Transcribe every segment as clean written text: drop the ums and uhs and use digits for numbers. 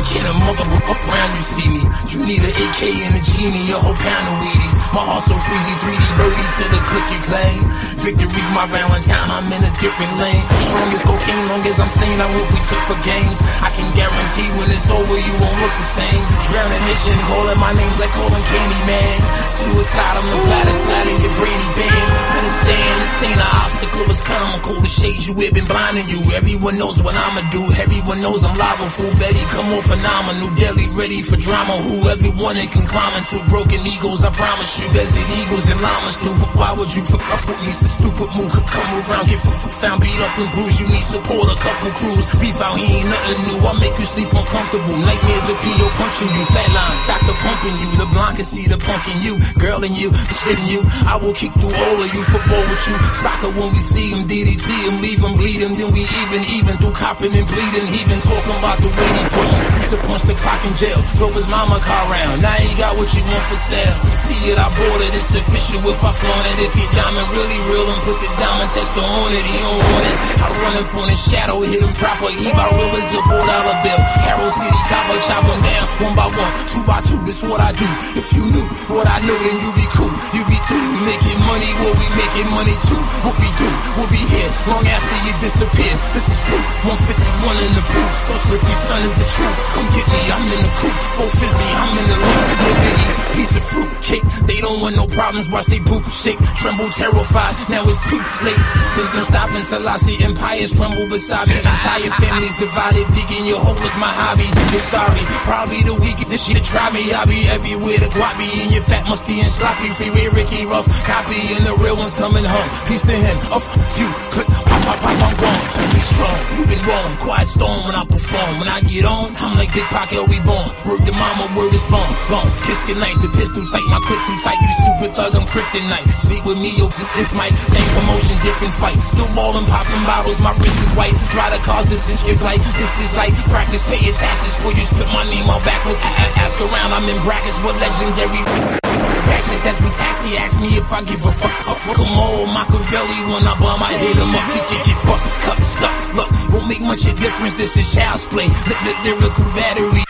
Can a mother around you see me? You need an AK and a genie, a whole pound of Wheaties. My heart so freezy, 3D birdie to the click you claim. Victory's my Valentine, I'm in a different lane. Strong as cocaine, long as I'm sane, I won't be took for games. I can guarantee when it's over, you won't look the same. Drowning mission, calling my names like calling Candyman. Suicide, I'm the gladdest splatter your brainy band. Understand, this ain't an obstacle, it's comical. The shades you wear been blinding you. Everyone knows what I'ma do, everyone knows I'm liable. Full Betty, come on phenomenal, deadly, ready for drama. Whoever wanted can climb into broken egos, I promise you. Desert eagles and llamas do. Why would you fuck with me? It's a stupid move, could come around, get found, beat up and bruised. You need support, a couple crews. Beef out, he ain't nothing new. I'll make you sleep uncomfortable. Nightmares of P.O. punching you. Flatline, doctor pumping you. The blind can see the punk in you. Girl in you, shit in you. I will kick through all of you. Football with you. Soccer when we see him. DDT him, leave him bleeding. Then we even through copping and bleeding. He been talking about the way he push. Used to punch the clock in jail. Drove his mama car round. Now he got what you want for sale. See it, I bought it. It's official if I flaunt it. If your diamond really real and put the diamond tester on it, he don't want it. I run up on his shadow, hit him proper. He bout real as a $4 bill. Carol City copper, chop him down 1 by 1, 2 by 2. This what I do. If you knew what I know, then you be cool. You be through. You making money, well we making money too. What we do, we'll be here long after you disappear. This is proof. 151 in the proof. So slippery, son is the truth. Come get me, I'm in the coop. Full fizzy, I'm in the loop. No biggie, piece of fruit cake. They don't want no problems, watch they boot shake. Tremble, terrified, now it's too late. There's no stopping till I see empires crumble beside me. Entire families divided, digging your hole is my hobby. You're sorry, probably the weakest shit. Try me, I'll be everywhere. The guapi and your fat musty and sloppy. Freeway Ricky Ross, copy and the real one's coming home. Peace to him, off you, click, pop, pop, pop, I'm gone. I'm too strong, you been wrong. Quiet storm when I perform. When I get on, I'm like Big Pocket, reborn. Word to mama, word is born. Long, kiss goodnight, the pistol tight, my clip too tight. You super thug, I'm kryptonite. Sleep with me, yo, just Mike. Same promotion, different fights. Still ballin', poppin' bottles, my wrist is white. Dry the cars, this is your light. This is like practice, pay your taxes before you spit my name out backwards. Ask around, I'm in brackets, what legendary fractions as we taxi. Ask me if I give a fuck. I fuck 'em all, Machiavelli when I bum, I hit 'em up. Get buck, cut, stuck. Look, won't make much of difference, this is child's play. The lyrical battery.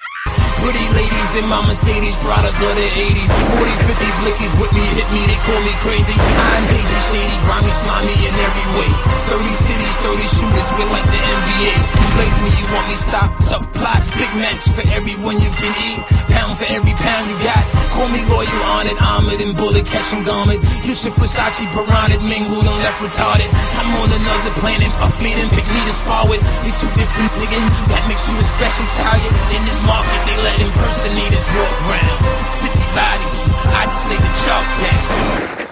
Pretty ladies in my Mercedes, product of the 80s. 40, 50 blickies with me, hit me, they call me crazy. High and hazy, shady, grimy, slimy in every way. 30 cities, 30 shooters, we're like the NBA. Blaze me, you want me stop, tough plot. Big Macs for everyone you can eat. Pound for every pound you got. Call me loyal, honored, armored, and bullet catching garment. You should Versace, piranha, mingled and left retarded. I'm on another planet, a fleet and pick me to spar with. We two different ziggin', that makes you a special target. In this market, they let impersonators walk round. 50 bodies, I just lay the chalk down.